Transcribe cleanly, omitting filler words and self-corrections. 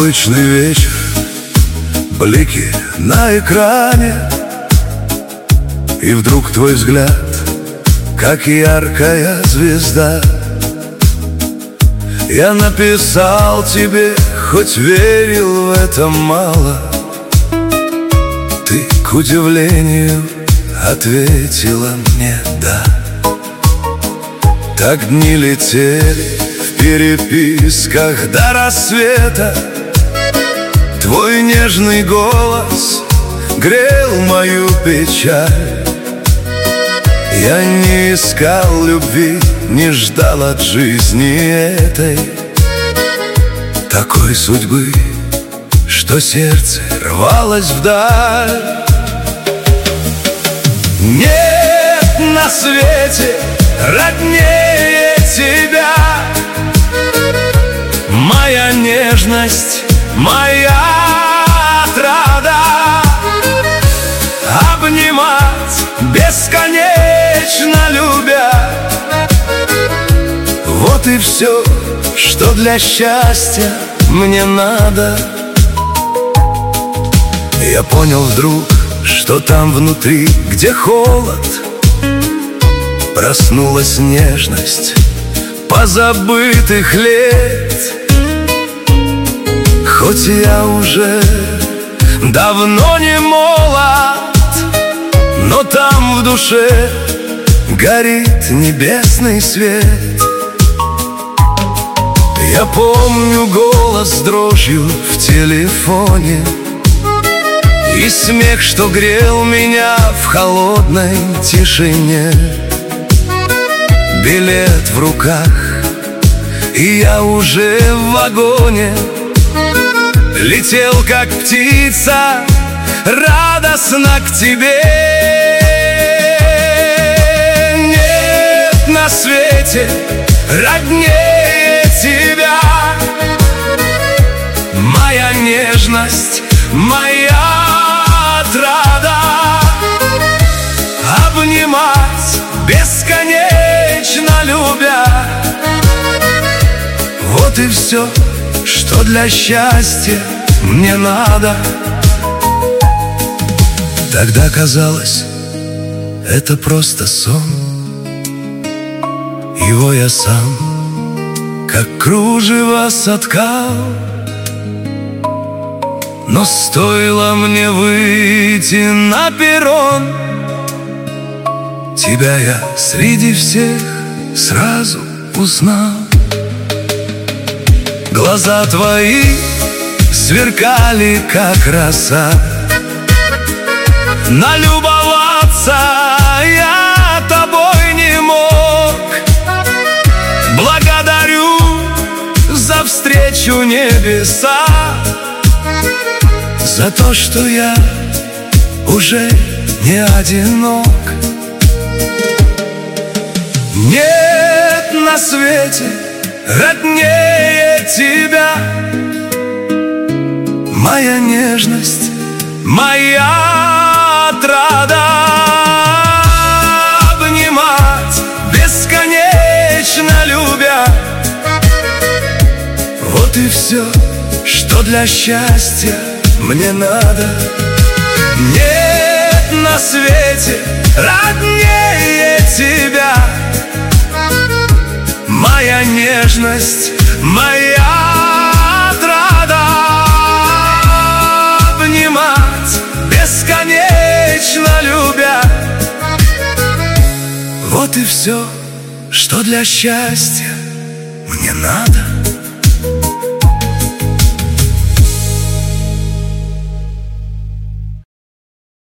Обычный вечер, блики на экране, и вдруг твой взгляд, как яркая звезда. Я написал тебе, хоть верил в это мало. Ты, к удивлению, ответила мне «да». Так дни летели в переписках до рассвета. Твой нежный голос грел мою печаль. Я не искал любви, не ждал от жизни этой такой судьбы, что сердце рвалось вдаль. Нет на свете роднее тебя, моя нежность, моя отрада. Обнимать бесконечно любя, вот и все, что для счастья мне надо. Я понял вдруг, что там внутри, где холод, проснулась нежность позабытых лет. Хоть я уже давно не молод, но там в душе горит небесный свет. Я помню голос с дрожью в телефоне и смех, что грел меня в холодной тишине. Билет в руках, и я уже в вагоне летел, как птица, радостно к тебе. Нет на свете роднее тебя, моя нежность, моя отрада. Обнимать бесконечно любя, вот и все, что для счастья мне надо. Тогда казалось, это просто сон. Его я сам, как кружево, соткал. Но стоило мне выйти на перрон, тебя я среди всех сразу узнал. Глаза твои сверкали, как роса. Налюбоваться я тобой не мог. Благодарю за встречу небеса, за то, что я уже не одинок. Нет на свете роднее тебя, моя нежность, моя отрада. Обнимать бесконечно любя, вот и все, что для счастья мне надо. Нет на свете роднее тебя, моя нежность, моя отрада. Обнимать бесконечно любя, вот и все, что для счастья мне надо.